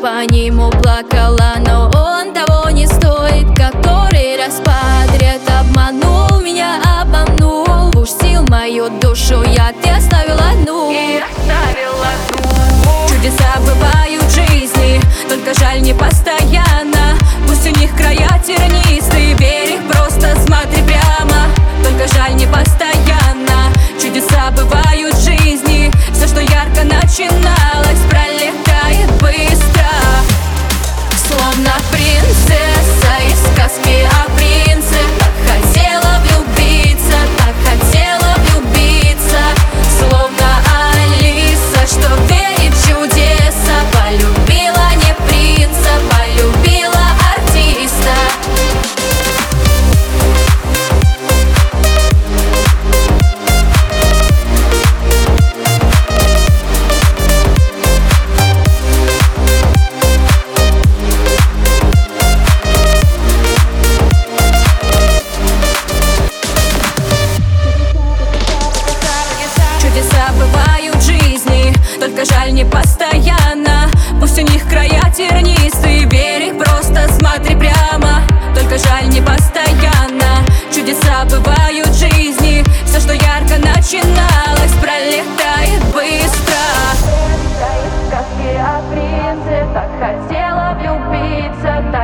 по нему плакала, но он того не стоит. Который раз подряд обманул меня, обманул. Пустил мою душу, ты оставил одну. И оставил одну. Чудеса бывают в жизни, только жаль не постоянно. Пусть у них края тернистые, берег просто смотри прямо. Только жаль не постоянно. Чудеса бывают в жизни, все, что ярко начиналось, пролетает быстро. Словно принцесса из сказки о принце. Так хотела влюбиться, так хотела влюбиться. Словно Алиса, что верит в чудеса. Полюбила не принца, полюбила артиста. Чудеса бывают в жизни, только жаль не постоянно. Пусть у них края тернистые, берег просто смотри прямо. Только жаль не постоянно. Чудеса бывают в жизни, все, что ярко начиналось, пролетает быстро. Сказки о принце, так хотела влюбиться.